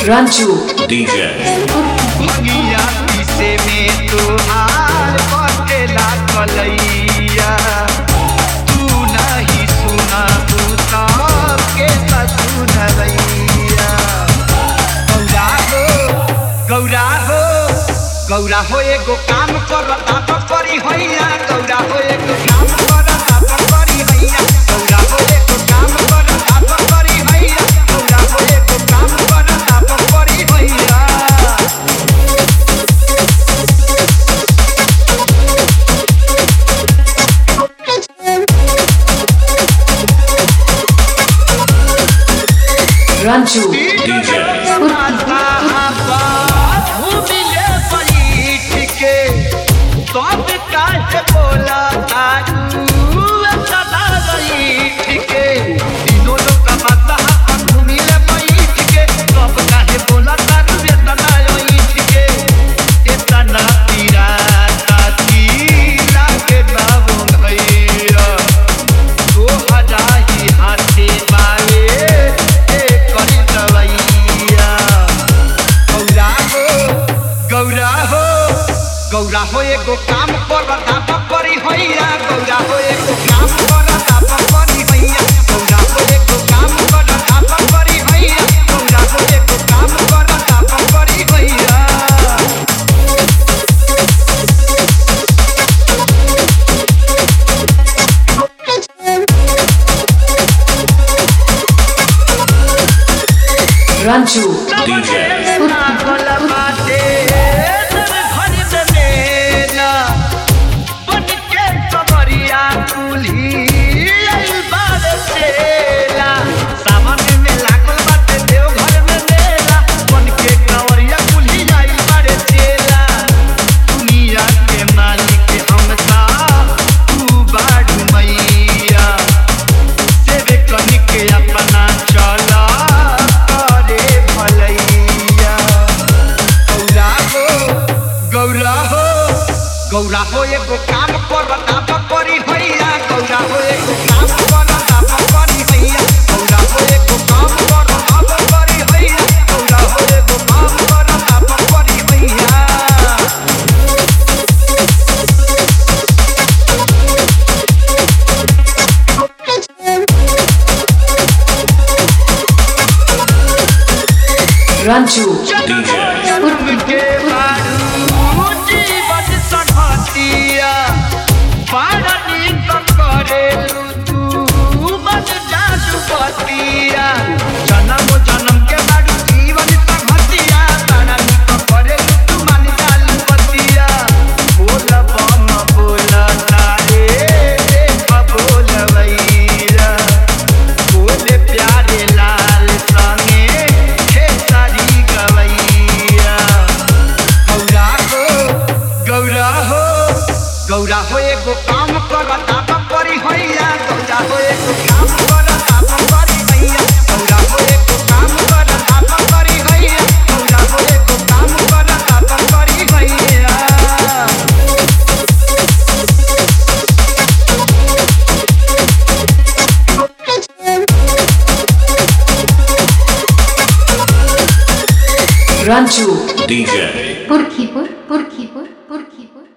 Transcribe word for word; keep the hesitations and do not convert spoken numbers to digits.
Ranchu D J मंगिया पीसे में तुहार बखेला कलैया तू नहीं सुना पूता के सुनैया गौरा हो गौरा हो गौरा हो एगो काम करता तो करी हैया गौरा हो एगो काम करता तो करी हैया गौरा हो एगो काम करता तो करी हैया गौरा हो एगो काम करता तो करी हैया Ranchu D J सब काहे बोला तारू सदा बैठ के तीनों लोग का माता हाथ घूमी ले बैठ के सब काहे बोला तारू सदा बैठ के इतना पीरा ताती लागे बाबू भैया दो हजार ही हाथे बाए ए करी दवैया गौरा हो गौरा हो गौरा हो एगो काम करता पकड़ी हैया गौरा हो एगो काम करता पकड़ी हैया गौरा हो एगो काम करता पकड़ी हैया गौरा हो एगो काम करता पकड़ी हैया Ranchu D J गौरा हो एगो काम करता पकड़ी हैया गौरा हो एगो काम करता पकड़ी हैया गौरा हो एगो काम करता पकड़ी हैया गौरा हो एगो काम करता पकड़ी हैया Ranchu D J जन्म जन्म के बाडू जीवन संगतिया तारा निक करे तू मान चालू पतिया बोल बम बोल तारे देख बोल वैरा बोल प्यारे लाल संगे खेसारी गवैया गौरा हो गौरा हो गौरा हो एगो काम करता पकड़ी हैया गौरा हो एगो काम करता पकड़ी हैया गौरा हो एगो काम करता पकड़ी हैया गौरा हो एगो काम करता पकड़ी हैया Ranchu D J Purkhipur, Purkhipur, Purkhipur.